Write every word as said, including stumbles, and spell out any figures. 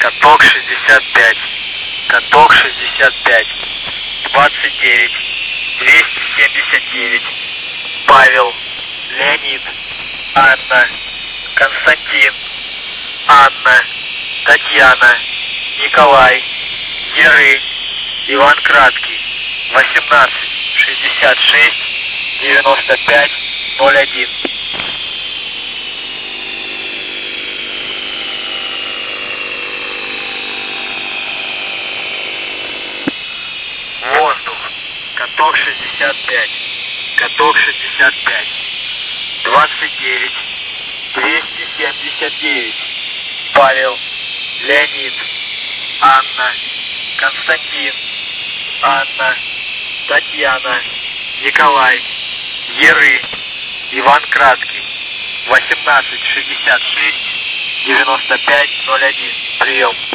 Каток шестьдесят пять. Каток шестьдесят пять. двадцать девять. двести семьдесят девять. Павел. Леонид. Анна. Константин. Анна. Татьяна. Николай. Еры. Иван Краткий. восемнадцать шестьдесят шесть девяносто пять ноль один. Воздух. Каток шестьдесят пять. Каток шестьдесят пять. двадцать девять. двести семьдесят девять. Павел. Леонид. Анна. Константин. Анна. Татьяна. Николай. Еры. Иван Краткий. восемнадцать шестьдесят шесть девяносто пять ноль один. Прием.